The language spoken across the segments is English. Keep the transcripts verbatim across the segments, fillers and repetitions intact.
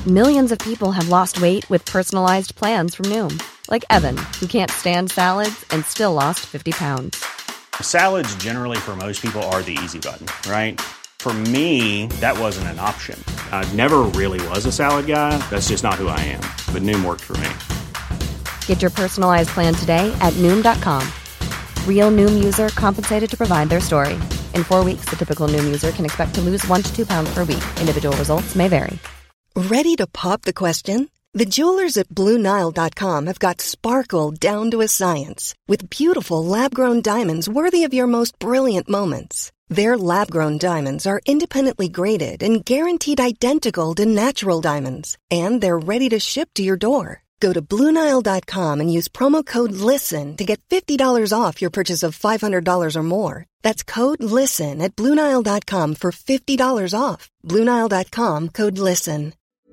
Millions of people have lost weight with personalized plans from Noom. Like Evan, who can't stand salads and still lost fifty pounds. Salads generally for most people are the easy button, right? For me, that wasn't an option. I never really was a salad guy. That's just not who I am. But Noom worked for me. Get your personalized plan today at Noom dot com. Real Noom user compensated to provide their story. In four weeks, the typical Noom user can expect to lose one to two pounds per week. Individual results may vary. Ready to pop the question? The jewelers at Blue Nile dot com have got sparkle down to a science with beautiful lab-grown diamonds worthy of your most brilliant moments. Their lab-grown diamonds are independently graded and guaranteed identical to natural diamonds, and they're ready to ship to your door. Go to Blue Nile dot com and use promo code LISTEN to get fifty dollars off your purchase of five hundred dollars or more. That's code LISTEN at Blue Nile dot com for fifty dollars off. Blue Nile dot com, code LISTEN.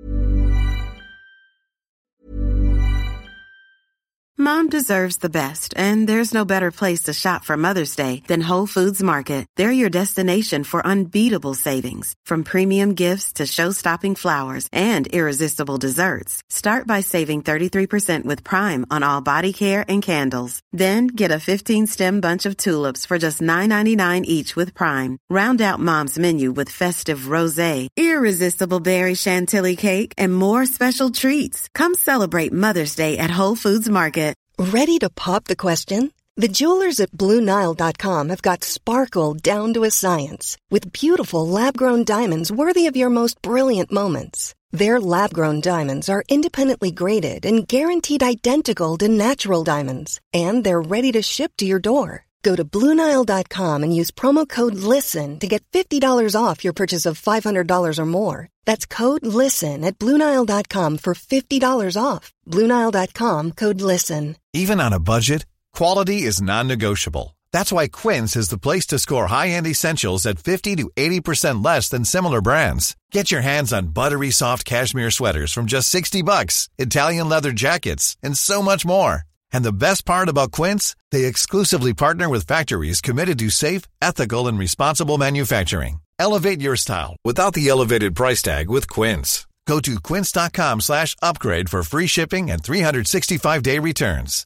Mom deserves the best, and there's no better place to shop for Mother's Day than Whole Foods Market. They're your destination for unbeatable savings, from premium gifts to show-stopping flowers and irresistible desserts. Start by saving thirty-three percent with Prime on all body care and candles. Then get a fifteen-stem bunch of tulips for just nine ninety-nine each with Prime. Round out Mom's menu with festive rosé, irresistible berry chantilly cake, and more special treats. Come celebrate Mother's Day at Whole Foods Market. Ready to pop the question? The jewelers at Blue Nile dot com have got sparkle down to a science with beautiful lab-grown diamonds worthy of your most brilliant moments. Their lab-grown diamonds are independently graded and guaranteed identical to natural diamonds, and they're ready to ship to your door. Go to Blue Nile dot com and use promo code LISTEN to get fifty dollars off your purchase of five hundred dollars or more. That's code LISTEN at Blue Nile dot com for fifty dollars off. Blue Nile dot com, code LISTEN. Even on a budget, quality is non-negotiable. That's why Quince is the place to score high-end essentials at fifty to eighty percent less than similar brands. Get your hands on buttery soft cashmere sweaters from just sixty bucks, Italian leather jackets, and so much more. And the best part about Quince, they exclusively partner with factories committed to safe, ethical, and responsible manufacturing. Elevate your style without the elevated price tag with Quince. Go to quince dot com slash upgrade for free shipping and three sixty-five day returns.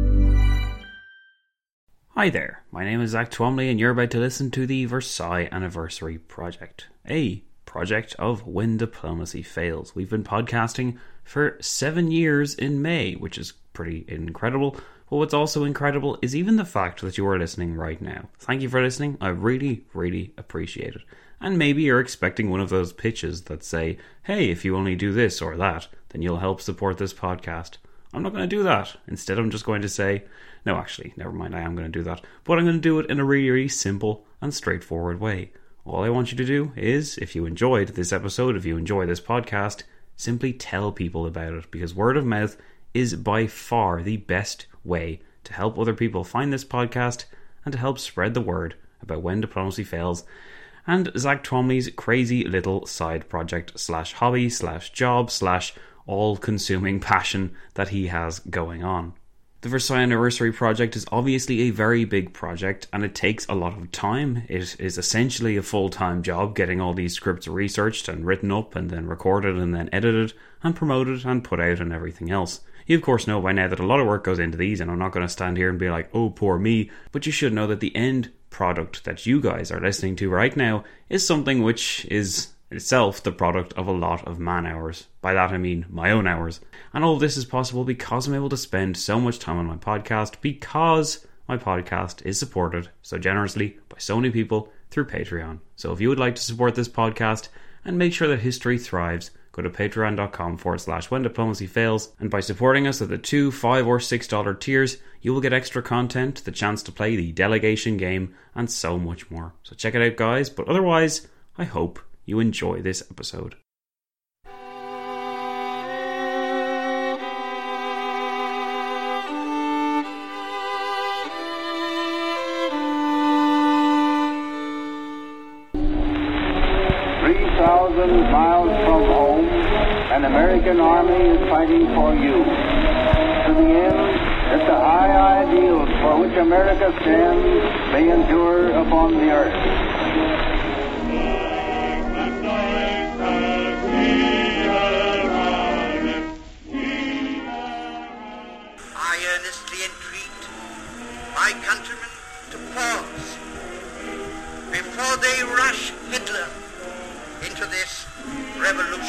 Hi there, my name is Zach Twomley and you're about to listen to the Versailles Anniversary Project, a project of When Diplomacy Fails. We've been podcasting for seven years in May, which is pretty incredible. But what's also incredible is even the fact that you are listening right now. Thank you for listening. I really, really appreciate it. And maybe you're expecting one of those pitches that say, hey, if you only do this or that, then you'll help support this podcast. I'm not going to do that. Instead, I'm just going to say, no, actually, never mind, I am going to do that. But I'm going to do it in a really, really simple and straightforward way. All I want you to do is, if you enjoyed this episode, if you enjoy this podcast, simply tell people about it, because word of mouth is by far the best way to help other people find this podcast and to help spread the word about When Diplomacy Fails and Zach Twomley's crazy little side project slash hobby slash job slash all-consuming passion that he has going on. The Versailles Anniversary Project is obviously a very big project and it takes a lot of time. It is essentially a full-time job getting all these scripts researched and written up and then recorded and then edited and promoted and put out and everything else. You of course know by now that a lot of work goes into these, and I'm not going to stand here and be like, oh poor me, but you should know that the end product that you guys are listening to right now is something which is itself the product of a lot of man hours. By that I mean my own hours. And all of this is possible because I'm able to spend so much time on my podcast, because my podcast is supported so generously by so many people through Patreon. So if you would like to support this podcast and make sure that history thrives, go to patreon.com forward slash when diplomacy fails, and by supporting us at the two, five or six dollar tiers, you will get extra content, the chance to play the delegation game, and so much more. So check it out, guys, but otherwise, I hope you enjoy this episode. three thousand miles from home, an American army is fighting for you. To the end that the high ideals for which America stands may endure upon the earth.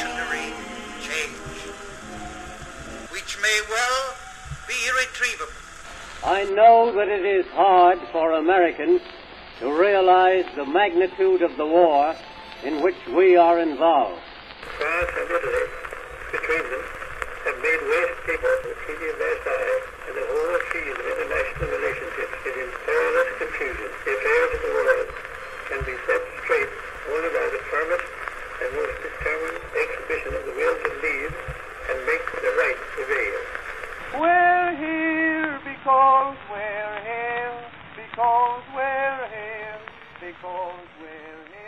revolutionary change, which may well be irretrievable. I know that it is hard for Americans to realize the magnitude of the war in which we are involved. France and Italy, between them, have made waste paper the Treaty of Versailles, and the whole field of international relationships is in perilous confusion. The affairs of the world can be set straight only by the firmest and most determined exhibition of the will to lead and make the right prevail. We're here because we're here, because we're here, because we're here.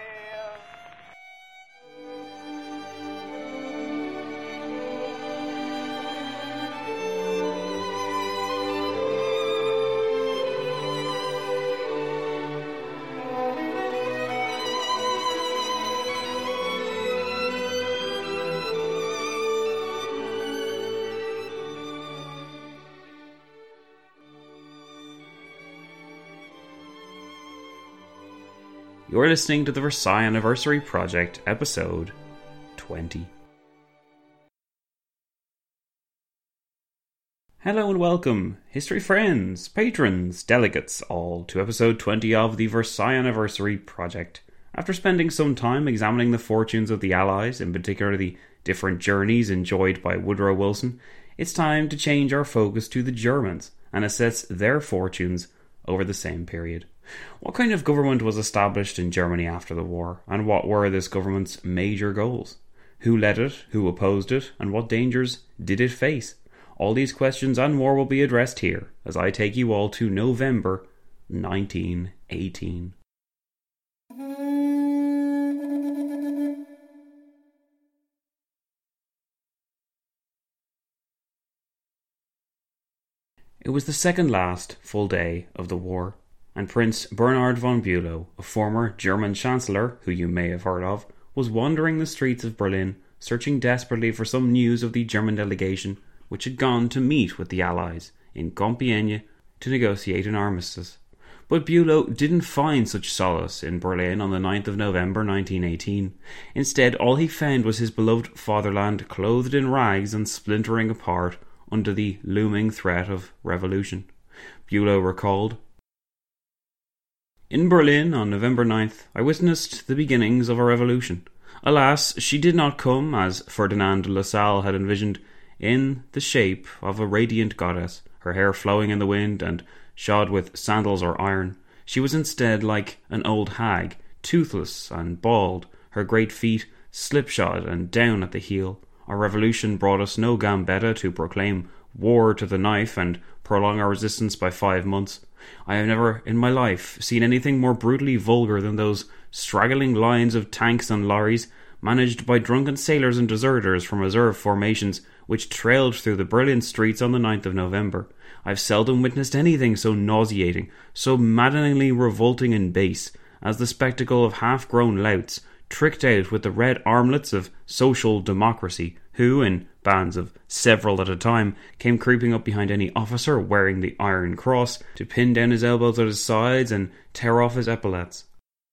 You're listening to the Versailles Anniversary Project, episode twenty. Hello and welcome, history friends, patrons, delegates, all to episode twenty of the Versailles Anniversary Project. After spending some time examining the fortunes of the Allies, in particular the different journeys enjoyed by Woodrow Wilson, it's time to change our focus to the Germans and assess their fortunes over the same period. What kind of government was established in Germany after the war, and what were this government's major goals? Who led it, who opposed it, and what dangers did it face? All these questions and more will be addressed here, as I take you all to November nineteen eighteen. It was the second last full day of the war, and Prince Bernhard von Bülow, a former German Chancellor who you may have heard of, was wandering the streets of Berlin, searching desperately for some news of the German delegation which had gone to meet with the Allies in Compiègne to negotiate an armistice. But Bülow didn't find such solace in Berlin on the ninth of November nineteen eighteen. Instead, all he found was his beloved fatherland clothed in rags and splintering apart under the looming threat of revolution. Bülow recalled, "In Berlin on November ninth, I witnessed the beginnings of a revolution. Alas, she did not come, as Ferdinand de Lassalle had envisioned, in the shape of a radiant goddess, her hair flowing in the wind and shod with sandals or iron. She was instead like an old hag, toothless and bald, her great feet slipshod and down at the heel. Our revolution brought us no Gambetta to proclaim war to the knife and prolong our resistance by five months. I have never in my life seen anything more brutally vulgar than those straggling lines of tanks and lorries managed by drunken sailors and deserters from reserve formations which trailed through the brilliant streets on the ninth of November. I have seldom witnessed anything so nauseating, so maddeningly revolting and base, as the spectacle of half-grown louts tricked out with the red armlets of social democracy, who, in bands of several at a time, came creeping up behind any officer wearing the Iron Cross to pin down his elbows at his sides and tear off his epaulets.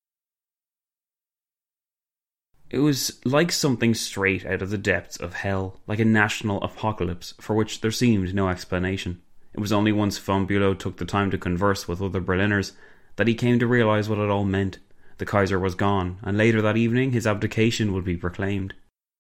It was like something straight out of the depths of hell, like a national apocalypse for which there seemed no explanation. It was only once von Bülow took the time to converse with other Berliners that he came to realise what it all meant. The Kaiser was gone, and later that evening his abdication would be proclaimed.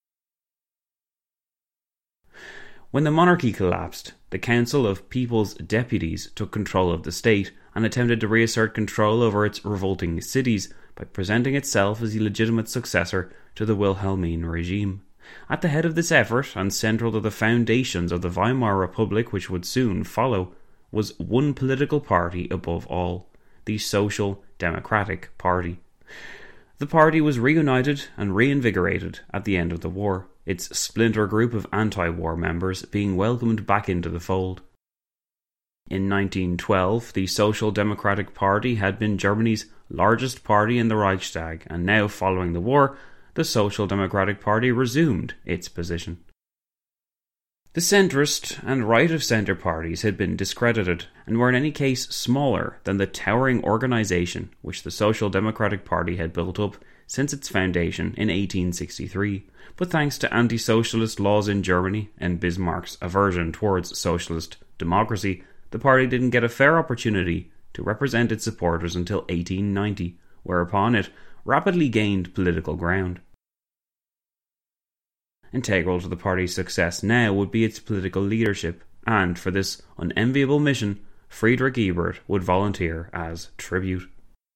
When the monarchy collapsed, the Council of People's Deputies took control of the state and attempted to reassert control over its revolting cities by presenting itself as the legitimate successor to the Wilhelmine regime. At the head of this effort, and central to the foundations of the Weimar Republic which would soon follow, was one political party above all, the Social Democratic Party. The party was reunited and reinvigorated at the end of the war, its splinter group of anti-war members being welcomed back into the fold. In nineteen twelve, the Social Democratic Party had been Germany's largest party in the Reichstag, and now, following the war, the Social Democratic Party resumed its position. The centrist and right-of-centre parties had been discredited, and were in any case smaller than the towering organisation which the Social Democratic Party had built up since its foundation in eighteen sixty-three, but thanks to anti-socialist laws in Germany and Bismarck's aversion towards socialist democracy, the party didn't get a fair opportunity to represent its supporters until eighteen ninety, whereupon it rapidly gained political ground. Integral to the party's success now would be its political leadership, and for this unenviable mission, Friedrich Ebert would volunteer as tribute.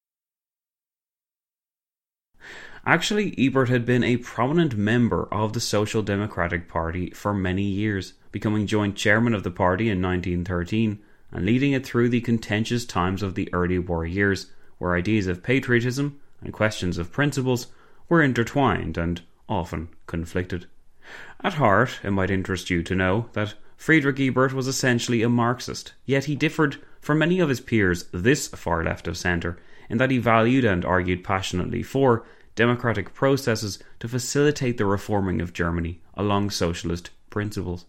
Actually, Ebert had been a prominent member of the Social Democratic Party for many years, becoming joint chairman of the party in nineteen thirteen, and leading it through the contentious times of the early war years, where ideas of patriotism and questions of principles were intertwined and often conflicted. At heart, it might interest you to know that Friedrich Ebert was essentially a Marxist, yet he differed from many of his peers this far left of centre in that he valued and argued passionately for democratic processes to facilitate the reforming of Germany along socialist principles.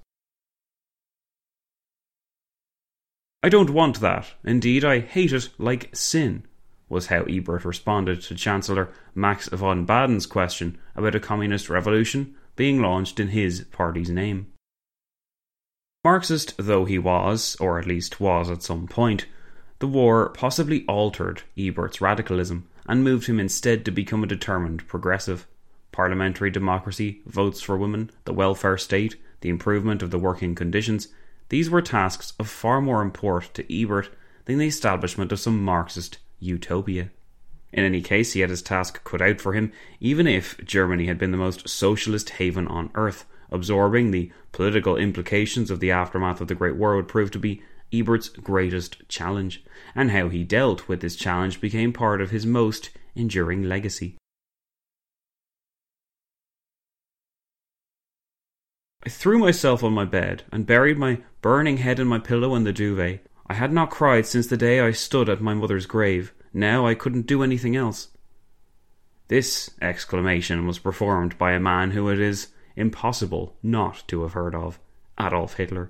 "I don't want that. Indeed, I hate it like sin," was how Ebert responded to Chancellor Max von Baden's question about a communist revolution being launched in his party's name. Marxist though he was, or at least was at some point, the war possibly altered Ebert's radicalism and moved him instead to become a determined progressive. Parliamentary democracy, votes for women, the welfare state, the improvement of the working conditions, these were tasks of far more import to Ebert than the establishment of some Marxist utopia. In any case, he had his task cut out for him, even if Germany had been the most socialist haven on earth. Absorbing the political implications of the aftermath of the Great War would prove to be Ebert's greatest challenge, and how he dealt with this challenge became part of his most enduring legacy. I threw myself on my bed and buried my burning head in my pillow in the duvet. I had not cried since the day I stood at my mother's grave. Now I couldn't do anything else. This exclamation was performed by a man who it is impossible not to have heard of, Adolf Hitler.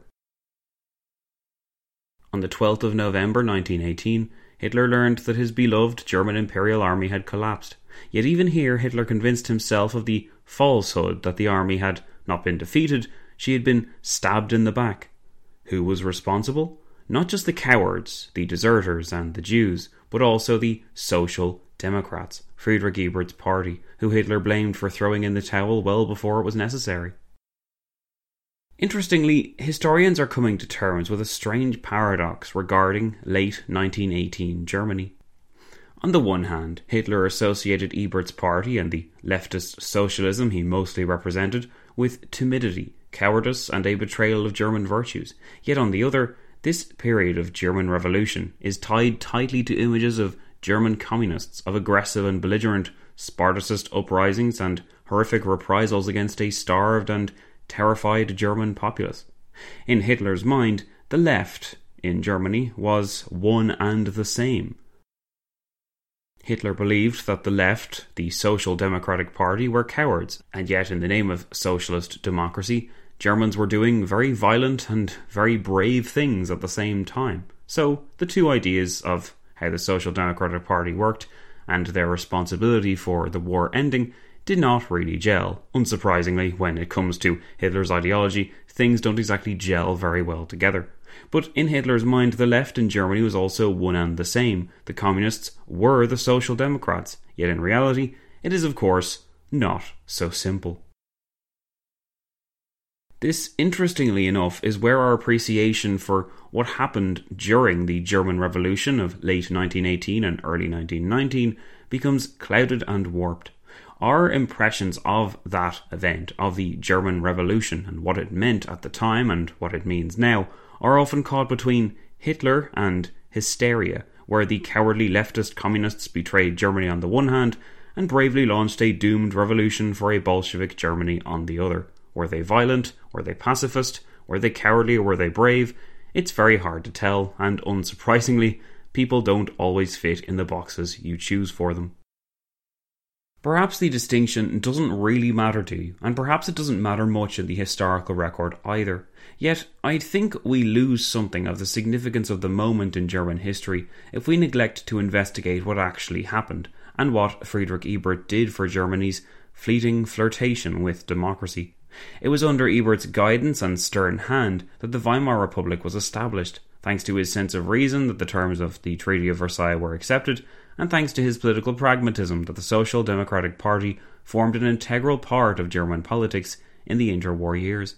On the twelfth of November nineteen eighteen, Hitler learned that his beloved German Imperial Army had collapsed. Yet even here Hitler convinced himself of the falsehood that the army had not been defeated, she had been stabbed in the back. Who was responsible? Not just the cowards, the deserters and the Jews, but also the Social Democrats, Friedrich Ebert's party, who Hitler blamed for throwing in the towel well before it was necessary. Interestingly, historians are coming to terms with a strange paradox regarding late nineteen eighteen Germany. On the one hand, Hitler associated Ebert's party and the leftist socialism he mostly represented with timidity, cowardice and a betrayal of German virtues. Yet on the other, this period of German revolution is tied tightly to images of German communists, of aggressive and belligerent Spartacist uprisings and horrific reprisals against a starved and terrified German populace. In Hitler's mind, the left in Germany was one and the same. Hitler believed that the left, the Social Democratic Party, were cowards, and yet in the name of socialist democracy, Germans were doing very violent and very brave things at the same time. So the two ideas of how the Social Democratic Party worked and their responsibility for the war ending did not really gel. Unsurprisingly, when it comes to Hitler's ideology, things don't exactly gel very well together. But in Hitler's mind, the left in Germany was also one and the same. The communists were the Social Democrats, yet in reality, it is of course not so simple. This, interestingly enough, is where our appreciation for what happened during the German Revolution of late nineteen eighteen and early nineteen nineteen becomes clouded and warped. Our impressions of that event, of the German Revolution, and what it meant at the time and what it means now, are often caught between Hitler and hysteria, where the cowardly leftist communists betrayed Germany on the one hand and bravely launched a doomed revolution for a Bolshevik Germany on the other. Were they violent? Were they pacifist? Were they cowardly or were they brave? It's very hard to tell, and unsurprisingly, people don't always fit in the boxes you choose for them. Perhaps the distinction doesn't really matter to you, and perhaps it doesn't matter much in the historical record either. Yet, I think we lose something of the significance of the moment in German history if we neglect to investigate what actually happened, and what Friedrich Ebert did for Germany's fleeting flirtation with democracy. It was under Ebert's guidance and stern hand that the Weimar Republic was established, thanks to his sense of reason that the terms of the Treaty of Versailles were accepted, and thanks to his political pragmatism that the Social Democratic Party formed an integral part of German politics in the interwar years.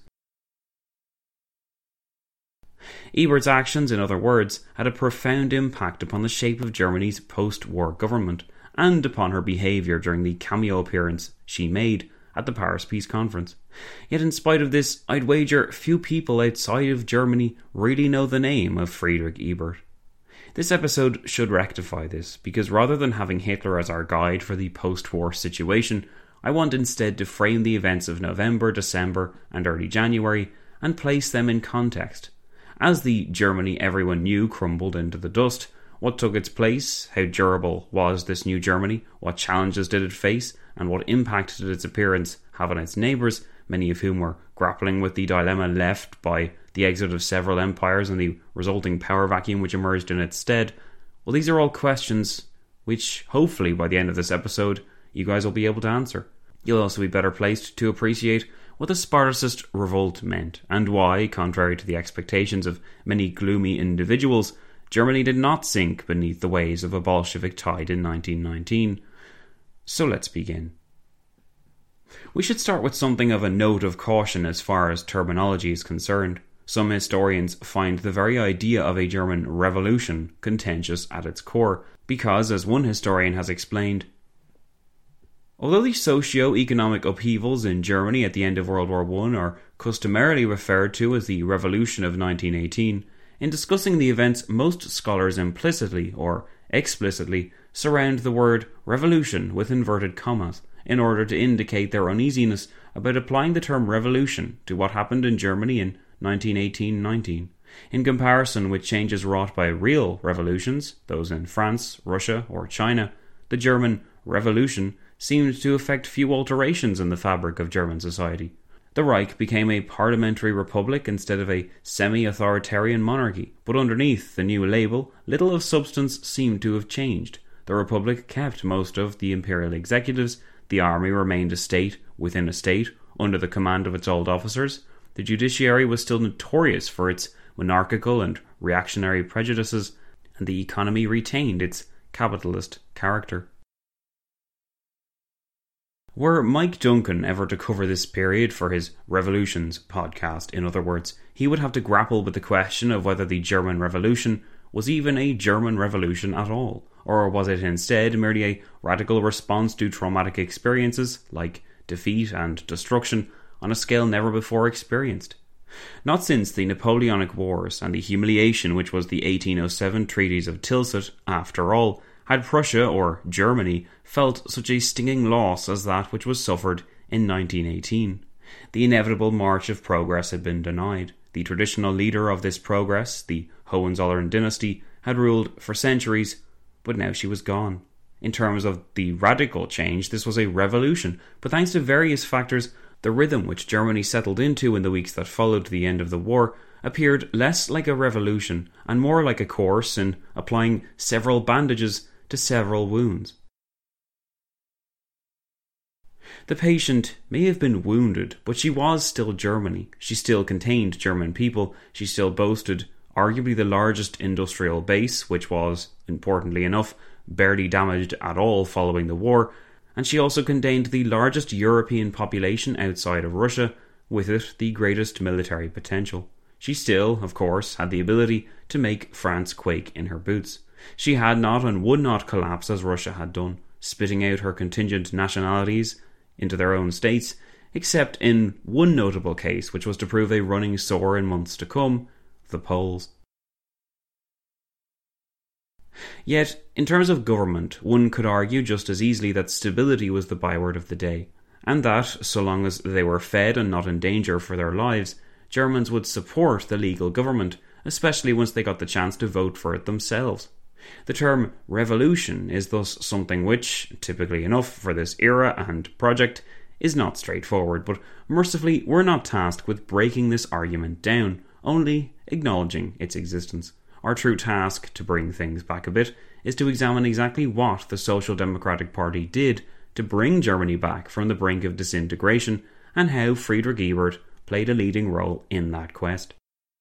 Ebert's actions, in other words, had a profound impact upon the shape of Germany's post-war government, and upon her behaviour during the cameo appearance she made at the Paris Peace Conference. Yet in spite of this, I'd wager few people outside of Germany really know the name of Friedrich Ebert. This episode should rectify this, because rather than having Hitler as our guide for the post-war situation, I want instead to frame the events of November, December and early January and place them in context. As the Germany everyone knew crumbled into the dust, what took its place, how durable was this new Germany, what challenges did it face, and what impact did its appearance have on its neighbours, many of whom were grappling with the dilemma left by the exit of several empires and the resulting power vacuum which emerged in its stead. Well, these are all questions which, hopefully by the end of this episode, you guys will be able to answer. You'll also be better placed to appreciate what the Spartacist revolt meant, and why, contrary to the expectations of many gloomy individuals, Germany did not sink beneath the waves of a Bolshevik tide in nineteen nineteen. So let's begin. We should start with something of a note of caution as far as terminology is concerned. Some historians find the very idea of a German revolution contentious at its core, because, as one historian has explained, although the socio-economic upheavals in Germany at the end of World War One are customarily referred to as the Revolution of nineteen eighteen, in discussing the events most scholars implicitly or explicitly surround the word revolution with inverted commas in order to indicate their uneasiness about applying the term revolution to what happened in Germany in nineteen eighteen nineteen, in comparison with changes wrought by real revolutions, those in France, Russia or China. The German revolution seemed to effect few alterations in the fabric of German society. The Reich became a parliamentary republic instead of a semi-authoritarian monarchy, but underneath the new label, little of substance seemed to have changed. The republic kept most of the imperial executives, the army remained a state within a state, under the command of its old officers. The judiciary was still notorious for its monarchical and reactionary prejudices, and the economy retained its capitalist character. Were Mike Duncan ever to cover this period for his Revolutions podcast, in other words, he would have to grapple with the question of whether the German Revolution was even a German revolution at all, or was it instead merely a radical response to traumatic experiences like defeat and destruction on a scale never before experienced. Not since the Napoleonic Wars and the humiliation which was the eighteen oh seven Treaties of Tilsit, after all, had Prussia or Germany felt such a stinging loss as that which was suffered in nineteen eighteen. The inevitable march of progress had been denied. The traditional leader of this progress, the Hohenzollern dynasty, had ruled for centuries, but now she was gone. In terms of the radical change, this was a revolution, but thanks to various factors, the rhythm which Germany settled into in the weeks that followed the end of the war appeared less like a revolution and more like a course in applying several bandages to several wounds. The patient may have been wounded, but she was still Germany. She still contained German people. She still boasted arguably the largest industrial base, which was, importantly enough, barely damaged at all following the war, and she also contained the largest European population outside of Russia, with it the greatest military potential. She still, of course, had the ability to make France quake in her boots. She had not and would not collapse as Russia had done, spitting out her contingent nationalities into their own states, except in one notable case which was to prove a running sore in months to come, the Poles. Yet, in terms of government, one could argue just as easily that stability was the byword of the day, and that, so long as they were fed and not in danger for their lives, Germans would support the legal government, especially once they got the chance to vote for it themselves. The term revolution is thus something which, typically enough for this era and project, is not straightforward, but mercifully we're not tasked with breaking this argument down, only acknowledging its existence. Our true task, to bring things back a bit, is to examine exactly what the Social Democratic Party did to bring Germany back from the brink of disintegration, and how Friedrich Ebert played a leading role in that quest.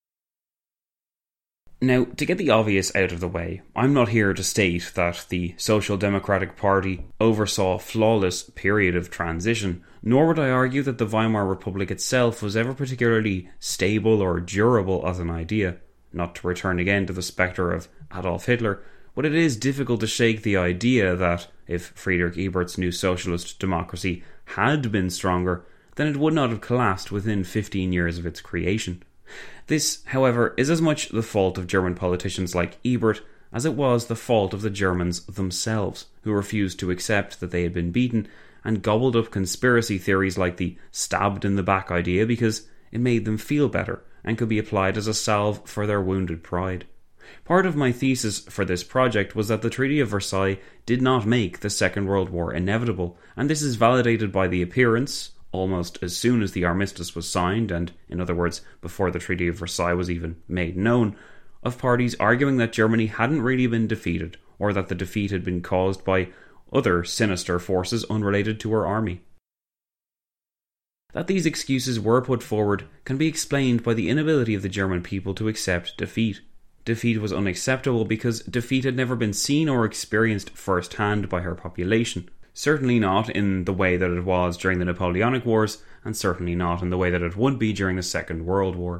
Now, to get the obvious out of the way, I'm not here to state that the Social Democratic Party oversaw a flawless period of transition, nor would I argue that the Weimar Republic itself was ever particularly stable or durable as an idea. Not to return again to the spectre of Adolf Hitler, but it is difficult to shake the idea that if Friedrich Ebert's New Socialist Democracy had been stronger, then it would not have collapsed within fifteen years of its creation. This, however, is as much the fault of German politicians like Ebert as it was the fault of the Germans themselves, who refused to accept that they had been beaten and gobbled up conspiracy theories like the stabbed in the back idea because it made them feel better and could be applied as a salve for their wounded pride. Part of my thesis for this project was that the Treaty of Versailles did not make the Second World War inevitable, and this is validated by the appearance, almost as soon as the armistice was signed, and in other words, before the Treaty of Versailles was even made known, of parties arguing that Germany hadn't really been defeated, or that the defeat had been caused by other sinister forces unrelated to her army. That these excuses were put forward can be explained by the inability of the German people to accept defeat. Defeat was unacceptable because defeat had never been seen or experienced firsthand by her population. Certainly not in the way that it was during the Napoleonic Wars, and certainly not in the way that it would be during the Second World War.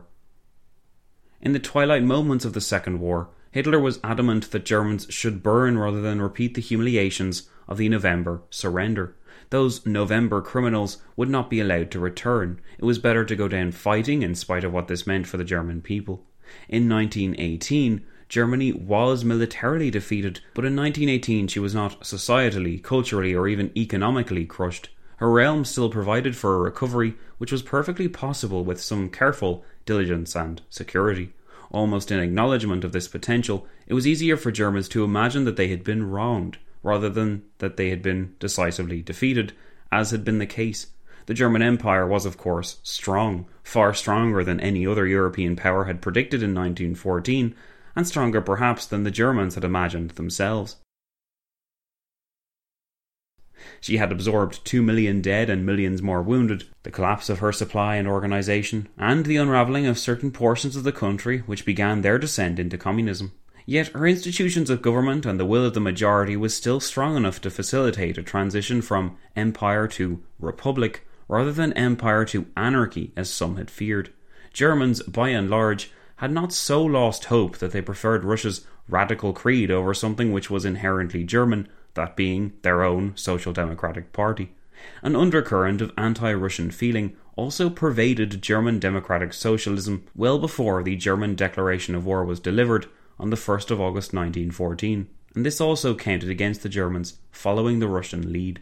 In the twilight moments of the Second War, Hitler was adamant that Germans should burn rather than repeat the humiliations of the November surrender. Those November criminals would not be allowed to return. It was better to go down fighting in spite of what this meant for the German people. In nineteen eighteen, Germany was militarily defeated, but in nineteen eighteen she was not societally, culturally or even economically crushed. Her realm still provided for a recovery which was perfectly possible with some careful diligence and security. Almost in acknowledgement of this potential, it was easier for Germans to imagine that they had been wronged, rather than that they had been decisively defeated, as had been the case. The German Empire was, of course, strong, far stronger than any other European power had predicted in nineteen fourteen, and stronger perhaps than the Germans had imagined themselves. She had absorbed two million dead and millions more wounded, the collapse of her supply and organisation, and the unravelling of certain portions of the country which began their descent into communism. Yet her institutions of government and the will of the majority was still strong enough to facilitate a transition from empire to republic, rather than empire to anarchy as some had feared. Germans, by and large, had not so lost hope that they preferred Russia's radical creed over something which was inherently German, that being their own Social Democratic Party. An undercurrent of anti-Russian feeling also pervaded German democratic socialism well before the German declaration of war was delivered on the first of August nineteen fourteen, and this also counted against the Germans following the Russian lead.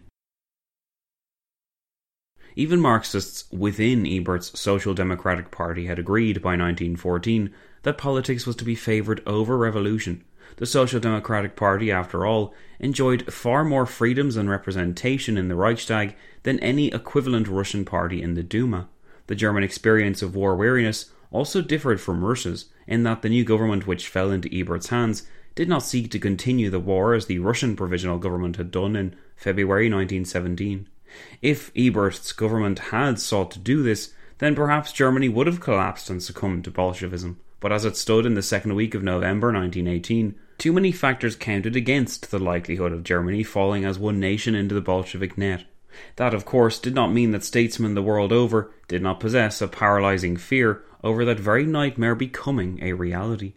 Even Marxists within Ebert's Social Democratic Party had agreed by nineteen fourteen that politics was to be favoured over revolution. The Social Democratic Party, after all, enjoyed far more freedoms and representation in the Reichstag than any equivalent Russian party in the Duma. The German experience of war weariness also differed from Russia's, in that the new government which fell into Ebert's hands did not seek to continue the war as the Russian provisional government had done in February nineteen seventeen. If Ebert's government had sought to do this, then perhaps Germany would have collapsed and succumbed to Bolshevism. But as it stood in the second week of November nineteen eighteen, too many factors counted against the likelihood of Germany falling as one nation into the Bolshevik net. That, of course, did not mean that statesmen the world over did not possess a paralysing fear over that very nightmare becoming a reality.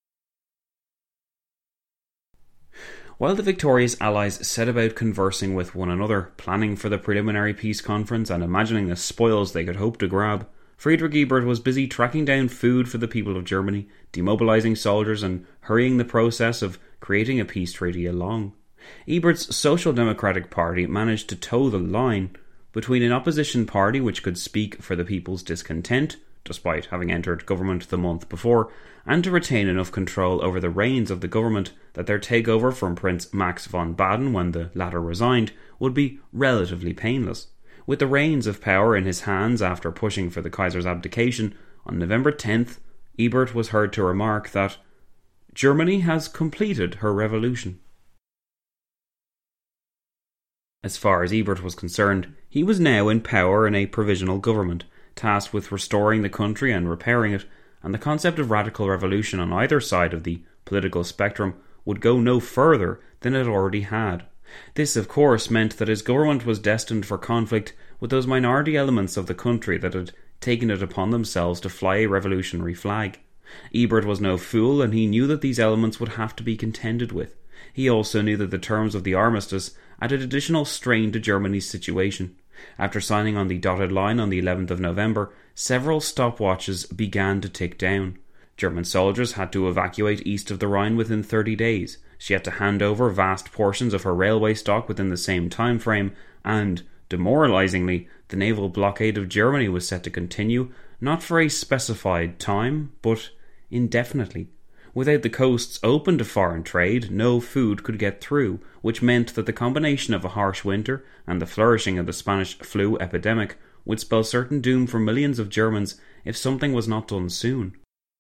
While the victorious Allies set about conversing with one another, planning for the preliminary peace conference and imagining the spoils they could hope to grab, Friedrich Ebert was busy tracking down food for the people of Germany, demobilising soldiers and hurrying the process of creating a peace treaty along. Ebert's Social Democratic Party managed to toe the line between an opposition party which could speak for the people's discontent, despite having entered government the month before, and to retain enough control over the reins of the government that their takeover from Prince Max von Baden when the latter resigned would be relatively painless. With the reins of power in his hands after pushing for the Kaiser's abdication, on November tenth, Ebert was heard to remark that Germany has completed her revolution. As far as Ebert was concerned, he was now in power in a provisional government, tasked with restoring the country and repairing it, and the concept of radical revolution on either side of the political spectrum would go no further than it already had. This, of course, meant that his government was destined for conflict with those minority elements of the country that had taken it upon themselves to fly a revolutionary flag. Ebert was no fool, and he knew that these elements would have to be contended with. He also knew that the terms of the armistice added additional strain to Germany's situation. After signing on the dotted line on the eleventh of November, several stopwatches began to tick down. German soldiers had to evacuate east of the Rhine within thirty days. She had to hand over vast portions of her railway stock within the same time frame, and, demoralisingly, the naval blockade of Germany was set to continue, not for a specified time, but indefinitely. Without the coasts open to foreign trade, no food could get through, which meant that the combination of a harsh winter and the flourishing of the Spanish flu epidemic would spell certain doom for millions of Germans if something was not done soon.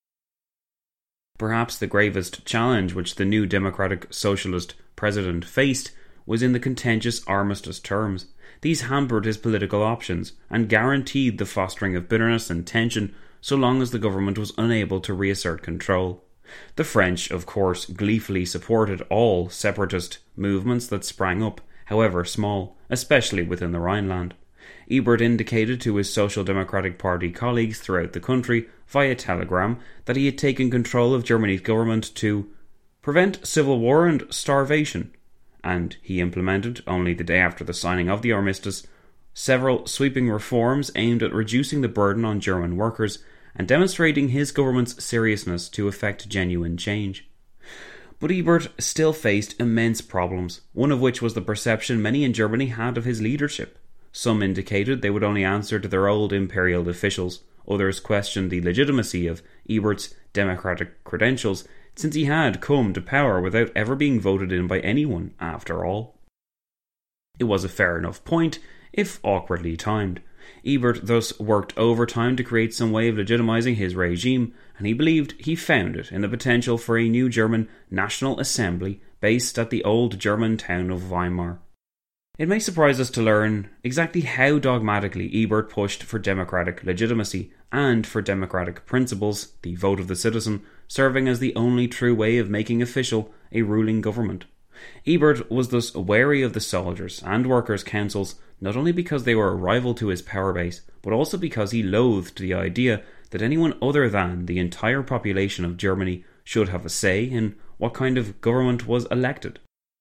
Perhaps the gravest challenge which the new democratic socialist president faced was in the contentious armistice terms. These hampered his political options and guaranteed the fostering of bitterness and tension so long as the government was unable to reassert control. The French, of course, gleefully supported all separatist movements that sprang up, however small, especially within the Rhineland. Ebert indicated to his Social Democratic Party colleagues throughout the country via telegram that he had taken control of Germany's government to prevent civil war and starvation, and he implemented, only the day after the signing of the armistice, several sweeping reforms aimed at reducing the burden on German workers and demonstrating his government's seriousness to effect genuine change. But Ebert still faced immense problems, one of which was the perception many in Germany had of his leadership. Some indicated they would only answer to their old imperial officials. Others questioned the legitimacy of Ebert's democratic credentials, since he had come to power without ever being voted in by anyone, after all. It was a fair enough point, if awkwardly timed. Ebert thus worked overtime to create some way of legitimizing his regime, and he believed he found it in the potential for a new German National Assembly based at the old German town of Weimar. It may surprise us to learn exactly how dogmatically Ebert pushed for democratic legitimacy and for democratic principles, the vote of the citizen, serving as the only true way of making official a ruling government. Ebert was thus wary of the soldiers' and workers' councils, not only because they were a rival to his power base, but also because he loathed the idea that anyone other than the entire population of Germany should have a say in what kind of government was elected.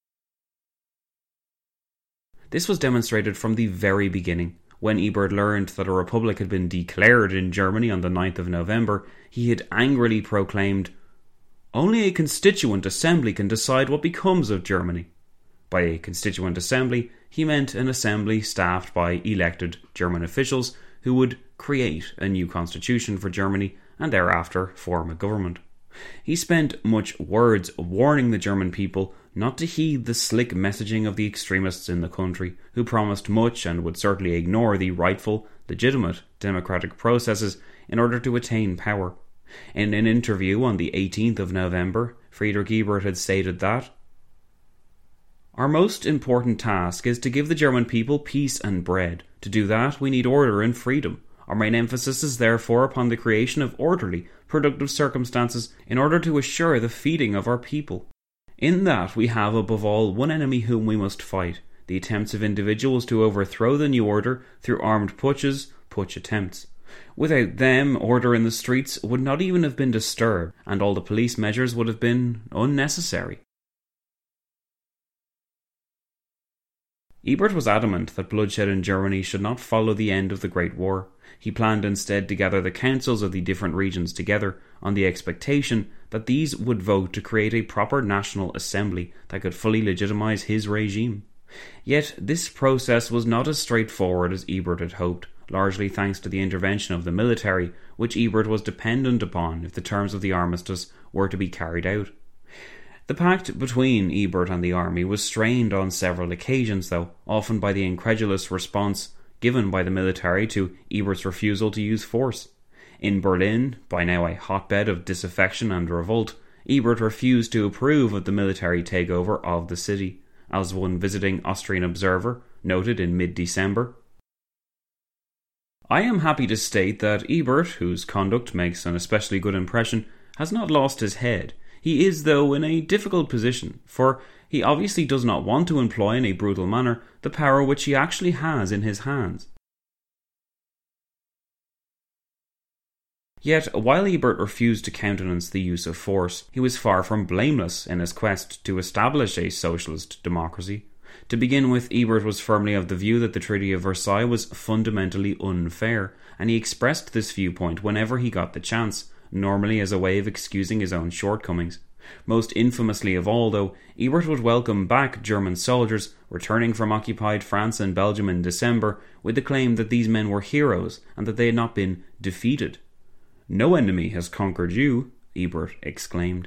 This was demonstrated from the very beginning. When Ebert learned that a republic had been declared in Germany on the ninth of November, he had angrily proclaimed, "Only a constituent assembly can decide what becomes of Germany." By a constituent assembly, he meant an assembly staffed by elected German officials who would create a new constitution for Germany and thereafter form a government. He spent much words warning the German people not to heed the slick messaging of the extremists in the country, who promised much and would certainly ignore the rightful, legitimate democratic processes in order to attain power. In an interview on the eighteenth of November, Friedrich Ebert had stated that "Our most important task is to give the German people peace and bread. To do that, we need order and freedom. Our main emphasis is therefore upon the creation of orderly, productive circumstances in order to assure the feeding of our people. In that we have above all one enemy whom we must fight, the attempts of individuals to overthrow the new order through armed putches, putsch attempts. Without them, order in the streets would not even have been disturbed, and all the police measures would have been unnecessary." Ebert was adamant that bloodshed in Germany should not follow the end of the Great War. He planned instead to gather the councils of the different regions together on the expectation that these would vote to create a proper national assembly that could fully legitimize his regime. Yet this process was not as straightforward as Ebert had hoped, largely thanks to the intervention of the military, which Ebert was dependent upon if the terms of the armistice were to be carried out. The pact between Ebert and the army was strained on several occasions, though, often by the incredulous response given by the military to Ebert's refusal to use force. In Berlin, by now a hotbed of disaffection and revolt, Ebert refused to approve of the military takeover of the city. As one visiting Austrian observer, noted in mid-December. I am happy to state that Ebert, whose conduct makes an especially good impression, has not lost his head. He is, though, in a difficult position, for he obviously does not want to employ in a brutal manner the power which he actually has in his hands. Yet, while Ebert refused to countenance the use of force, he was far from blameless in his quest to establish a socialist democracy. To begin with, Ebert was firmly of the view that the Treaty of Versailles was fundamentally unfair, and he expressed this viewpoint whenever he got the chance, normally as a way of excusing his own shortcomings. Most infamously of all, though, Ebert would welcome back German soldiers returning from occupied France and Belgium in December with the claim that these men were heroes and that they had not been defeated. "No enemy has conquered you," Ebert exclaimed.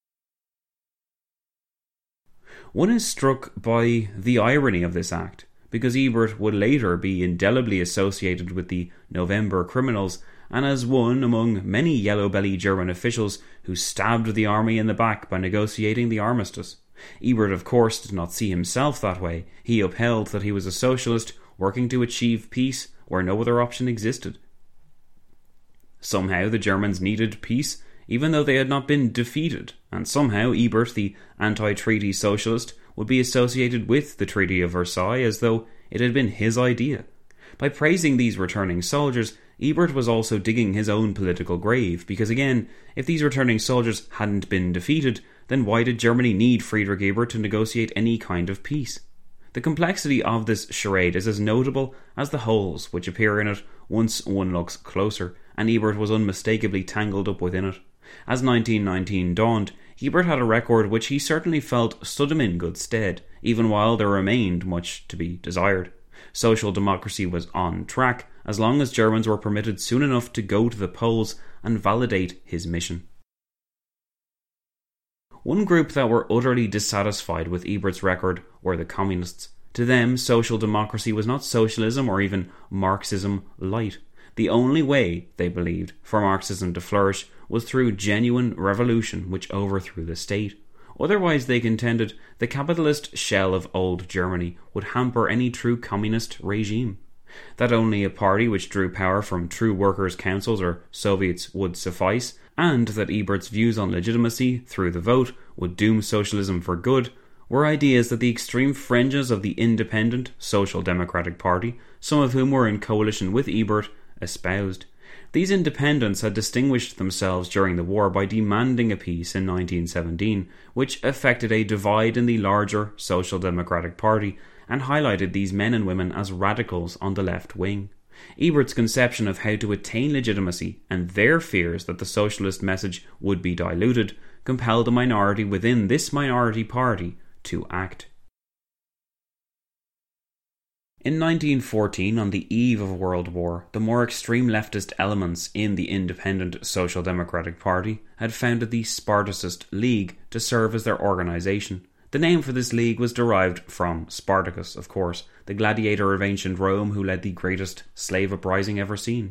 One is struck by the irony of this act, because Ebert would later be indelibly associated with the November criminals, and as one among many yellow-belly German officials who stabbed the army in the back by negotiating the armistice. Ebert, of course, did not see himself that way. He upheld that he was a socialist working to achieve peace where no other option existed. Somehow the Germans needed peace, even though they had not been defeated, and somehow Ebert, the anti-treaty socialist, would be associated with the Treaty of Versailles as though it had been his idea. By praising these returning soldiers, Ebert was also digging his own political grave, because again, if these returning soldiers hadn't been defeated, then why did Germany need Friedrich Ebert to negotiate any kind of peace? The complexity of this charade is as notable as the holes which appear in it once one looks closer, and Ebert was unmistakably tangled up within it. As nineteen nineteen dawned, Ebert had a record which he certainly felt stood him in good stead, even while there remained much to be desired. Social democracy was on track, as long as Germans were permitted soon enough to go to the polls and validate his mission. One group that were utterly dissatisfied with Ebert's record were the Communists. To them, social democracy was not socialism or even Marxism light. The only way, they believed, for Marxism to flourish was through genuine revolution which overthrew the state. Otherwise, they contended, the capitalist shell of old Germany would hamper any true communist regime. That only a party which drew power from true workers' councils or Soviets would suffice, and that Ebert's views on legitimacy through the vote would doom socialism for good, were ideas that the extreme fringes of the independent Social Democratic Party, some of whom were in coalition with Ebert, espoused. These independents had distinguished themselves during the war by demanding a peace in nineteen seventeen, which effected a divide in the larger Social Democratic Party and highlighted these men and women as radicals on the left wing. Ebert's conception of how to attain legitimacy and their fears that the socialist message would be diluted compelled a minority within this minority party to act. In nineteen fourteen, on the eve of World War, the more extreme leftist elements in the independent Social Democratic Party had founded the Spartacist League to serve as their organisation. The name for this league was derived from Spartacus, of course, the gladiator of ancient Rome who led the greatest slave uprising ever seen.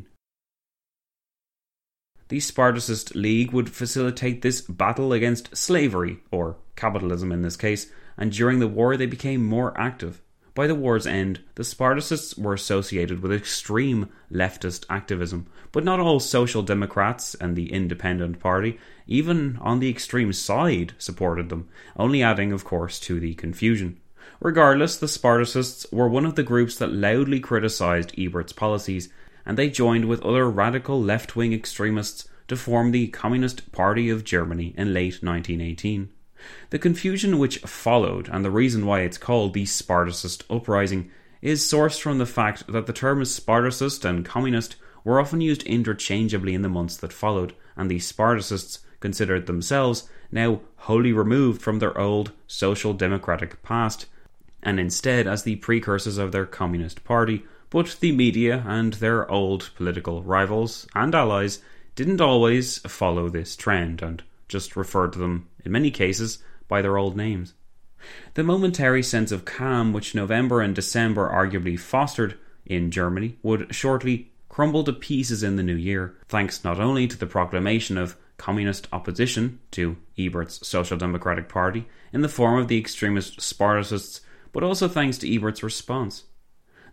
The Spartacist League would facilitate this battle against slavery, or capitalism in this case, and during the war they became more active. By the war's end, the Spartacists were associated with extreme leftist activism, but not all Social Democrats and the Independent Party, even on the extreme side, supported them, only adding, of course, to the confusion. Regardless, the Spartacists were one of the groups that loudly criticised Ebert's policies, and they joined with other radical left-wing extremists to form the Communist Party of Germany in late nineteen eighteen. The confusion which followed, and the reason why it's called the Spartacist Uprising, is sourced from the fact that the terms Spartacist and Communist were often used interchangeably in the months that followed, and the Spartacists considered themselves now wholly removed from their old social democratic past, and instead as the precursors of their Communist Party. But the media and their old political rivals and allies didn't always follow this trend, and just referred to them, in many cases, by their old names. The momentary sense of calm which November and December arguably fostered in Germany would shortly crumble to pieces in the new year, thanks not only to the proclamation of communist opposition to Ebert's Social Democratic Party in the form of the extremist Spartacists, but also thanks to Ebert's response.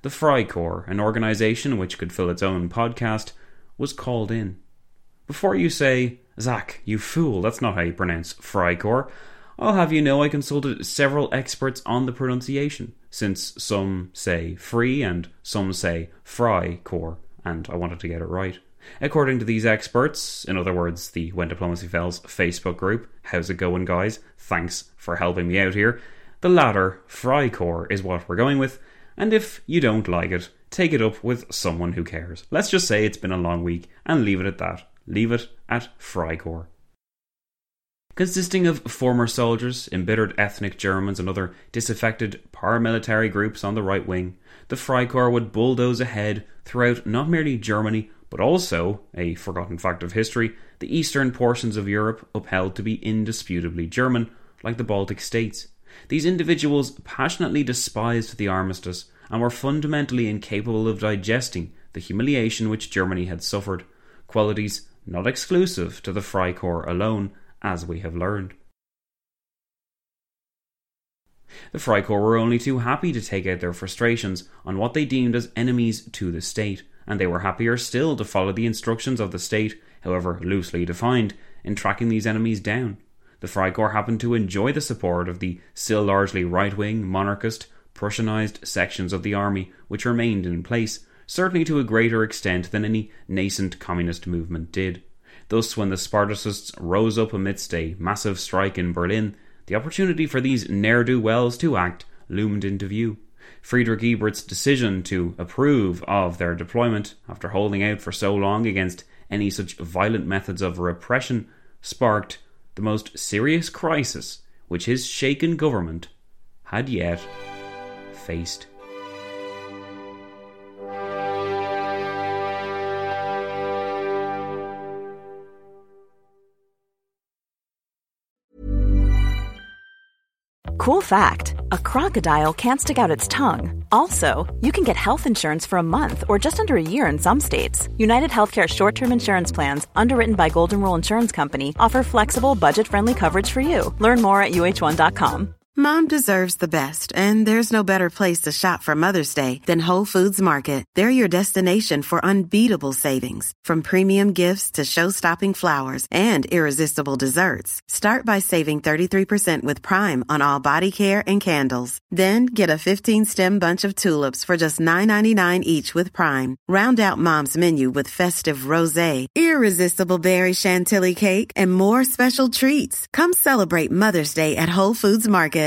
the Freikorps, an organisation which could fill its own podcast, was called in. Before you say, Zach, you fool, that's not how you pronounce Freikorps, I'll have you know I consulted several experts on the pronunciation, since some say free and some say Freikorps, and I wanted to get it right. According to these experts, in other words, the When Diplomacy Fails Facebook group, how's it going guys? Thanks for helping me out here. The latter, Freikorps, is what we're going with, and if you don't like it, take it up with someone who cares. Let's just say it's been a long week and leave it at that. Leave it at Freikorps. Consisting of former soldiers, embittered ethnic Germans and other disaffected paramilitary groups on the right wing, the Freikorps would bulldoze ahead throughout not merely Germany, but also, a forgotten fact of history, the eastern portions of Europe upheld to be indisputably German, like the Baltic states. These individuals passionately despised the armistice and were fundamentally incapable of digesting the humiliation which Germany had suffered, qualities not exclusive to the Freikorps alone, as we have learned. The Freikorps were only too happy to take out their frustrations on what they deemed as enemies to the state, and they were happier still to follow the instructions of the state, however loosely defined, in tracking these enemies down. The Freikorps happened to enjoy the support of the still largely right-wing, monarchist, Prussianized sections of the army which remained in place, certainly to a greater extent than any nascent communist movement did. Thus, when the Spartacists rose up amidst a massive strike in Berlin, the opportunity for these ne'er-do-wells to act loomed into view. Friedrich Ebert's decision to approve of their deployment, after holding out for so long against any such violent methods of repression, sparked the most serious crisis which his shaken government had yet faced. Cool fact, a crocodile can't stick out its tongue. Also, you can get health insurance for a month or just under a year in some states. United Healthcare short-term insurance plans, underwritten by Golden Rule Insurance Company, offer flexible, budget-friendly coverage for you. Learn more at U H one dot com. Mom deserves the best, and there's no better place to shop for Mother's Day than Whole Foods Market. They're your destination for unbeatable savings, from premium gifts to show-stopping flowers and irresistible desserts. Start by saving thirty-three percent with Prime on all body care and candles. Then get a fifteen-stem bunch of tulips for just nine ninety-nine each with Prime. Round out Mom's menu with festive rosé, irresistible berry chantilly cake, and more special treats. Come celebrate Mother's Day at Whole Foods Market.